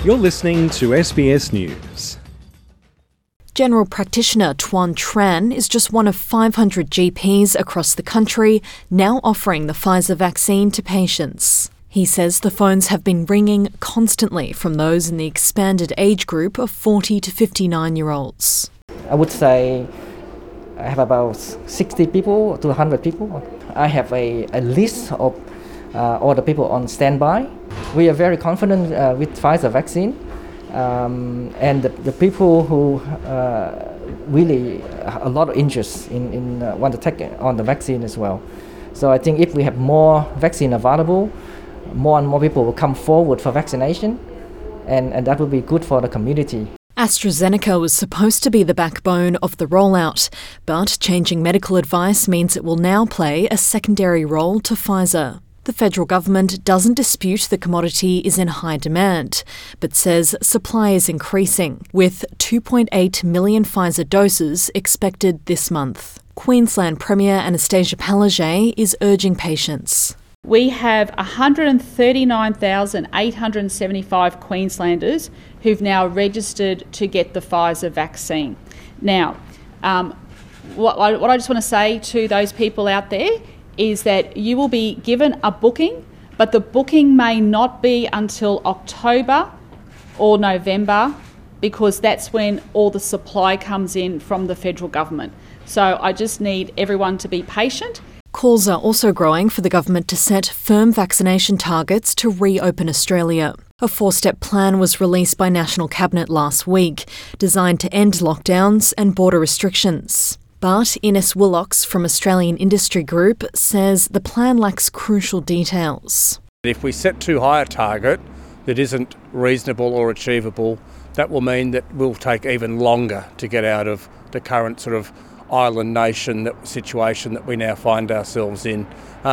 You're listening to SBS News. General practitioner Tuan Tran is just one of 500 GPs across the country now offering the Pfizer vaccine to patients. He says the phones have been ringing constantly from those in the expanded age group of 40 to 59-year-olds. I would say I have about 60 people to 100 people. I have a list of all the people on standby. We are very confident with Pfizer vaccine. And the people who really a lot of interest in want to take on the vaccine as well. So I think if we have more vaccine available, more and more people will come forward for vaccination, and that will be good for the community. AstraZeneca was supposed to be the backbone of the rollout, but changing medical advice means it will now play a secondary role to Pfizer. The federal government doesn't dispute the commodity is in high demand, but says supply is increasing, with 2.8 million Pfizer doses expected this month. Queensland Premier Anastasia Palaszczuk is urging patience. We have 139,875 Queenslanders who've now registered to get the Pfizer vaccine. Now, what I just want to say to those people out there is that you will be given a booking, but the booking may not be until October or November, because that's when all the supply comes in from the federal government. So I just need everyone to be patient. Calls are also growing for the government to set firm vaccination targets to reopen Australia. A 4-step plan was released by National Cabinet last week, designed to end lockdowns and border restrictions. But Ines Willocks from Australian Industry Group says the plan lacks crucial details. If we set too high a target that isn't reasonable or achievable, that will mean that we'll take even longer to get out of the current sort of island nation situation that we now find ourselves in.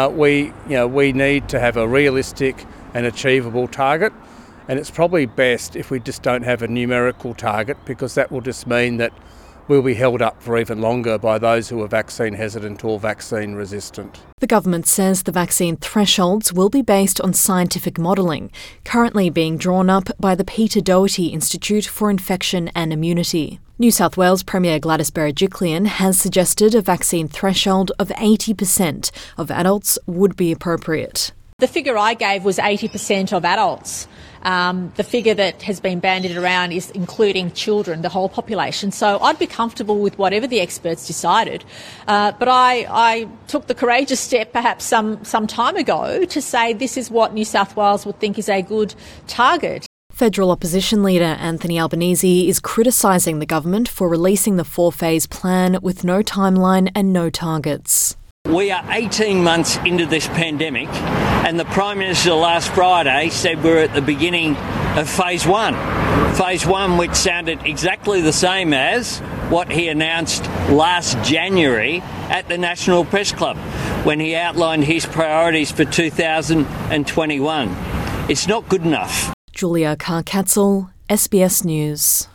We need to have a realistic and achievable target, and it's probably best if we just don't have a numerical target, because that will just mean that will be held up for even longer by those who are vaccine hesitant or vaccine resistant. The government says the vaccine thresholds will be based on scientific modelling, currently being drawn up by the Peter Doherty Institute for Infection and Immunity. New South Wales Premier Gladys Berejiklian has suggested a vaccine threshold of 80% of adults would be appropriate. The figure I gave was 80% of adults. The figure that has been bandied around is including children, the whole population. So I'd be comfortable with whatever the experts decided. But I took the courageous step perhaps some time ago to say this is what New South Wales would think is a good target. Federal opposition leader Anthony Albanese is criticising the government for releasing the 4-phase plan with no timeline and no targets. We are 18 months into this pandemic, and the Prime Minister last Friday said we're at the beginning of Phase 1. Phase 1, which sounded exactly the same as what he announced last January at the National Press Club when he outlined his priorities for 2021. It's not good enough. Julia Carr-Katzel, SBS News.